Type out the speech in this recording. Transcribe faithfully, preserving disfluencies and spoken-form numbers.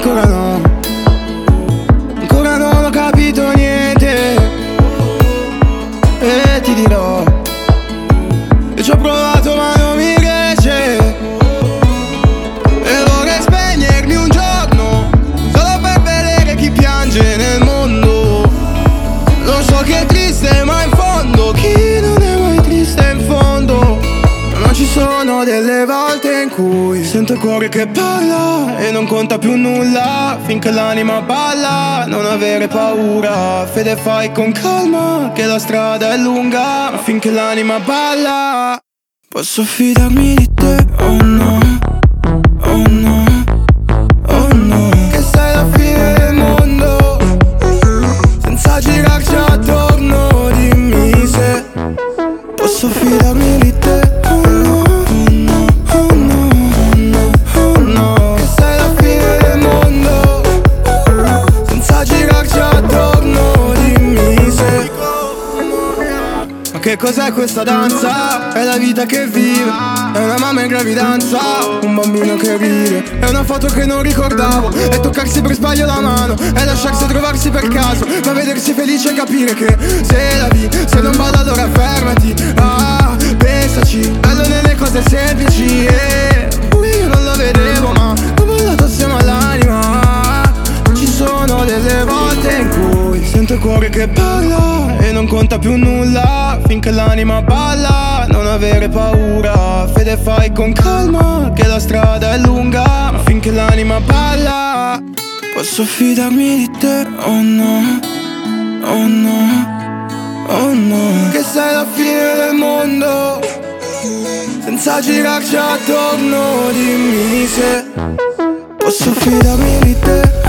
ancora no, ancora non ho capito niente. E ti dirò che ci ho provato ma non mi riesce. E vorrei spegnermi un giorno solo per vedere chi piange nel mondo. Lo so che è triste ma in fondo chi non è mai triste in fondo. Ma ci sono delle volte in cui sento il cuore che parla e non conta più nulla finché l'anima balla. Non avere paura, fede fai con calma che la strada è lunga. Ma finché l'anima balla posso fidarmi di te, oh no, oh no, oh no. Che sei la fine del mondo senza girarci attorno. Dimmi se posso fidarmi di te. Che cos'è questa danza? È la vita che vive. È una mamma in gravidanza, un bambino che ride. È una foto che non ricordavo. È toccarsi per sbaglio la mano. È lasciarsi trovarsi per caso. Ma vedersi felice e capire che se la vi, se non balla allora fermati. Ah, pensaci, bello nelle cose semplici. E io non lo vedevo ma ho ballato assieme all'anima. Ci sono delle volte in cui sento il cuore che parla e non conta più nulla finché l'anima balla. Non avere paura, fede fai con calma che la strada è lunga. Ma finché l'anima balla posso fidarmi di te, oh no, oh no, oh no. Che sei la fine del mondo senza girarci attorno. Dimmi se posso fidarmi di te.